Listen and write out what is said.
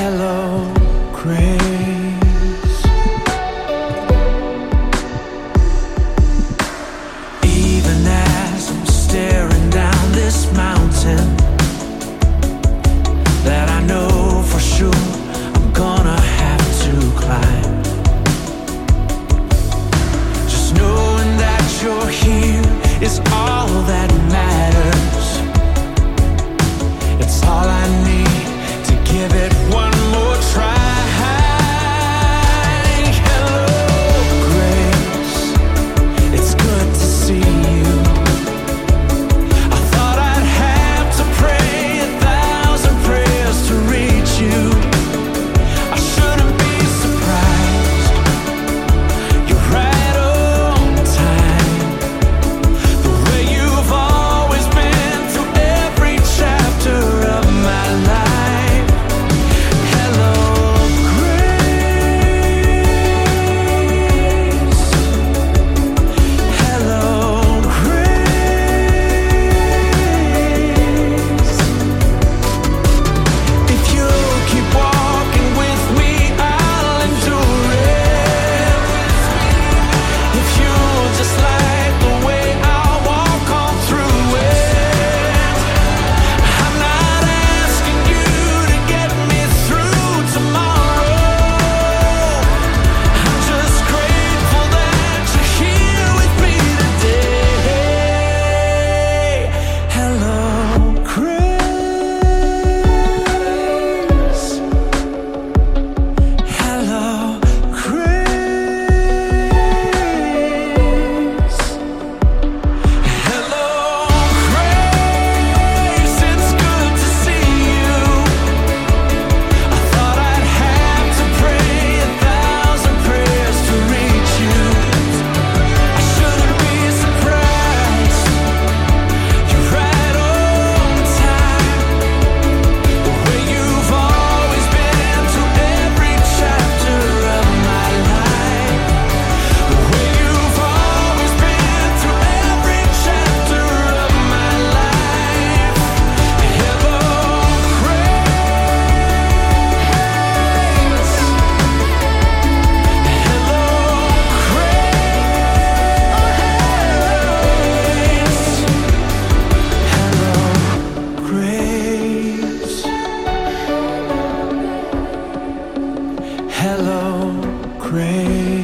Hello, grace. Even as I'm staring down this mountain that I know for sure I'm gonna have to climb, just knowing that you're here is all that matters. It's all I need to give it one more try. Hello, grace. It's good to see you. I thought I'd have to pray 1,000 prayers to reach you. I shouldn't be surprised. You're right on time. The way you've always been through every chapter of my life. Hello, grace. Hello, grace. If you keep walking with me, I'll endure it. If you just like the way I walk on through it. I'm not asking you to get me through tomorrow. I'm just grateful that you're here with me today. Hello, grace. Hello, grace. Hello, grace. It's good to see you. I thought I'd have to pray 1,000 prayers to reach you. I shouldn't be surprised. You're right on time. The way you've always been through every chapter of my life. The way you've always been through every chapter of my life. Hello, grace. Hello, grace. Hello, grace.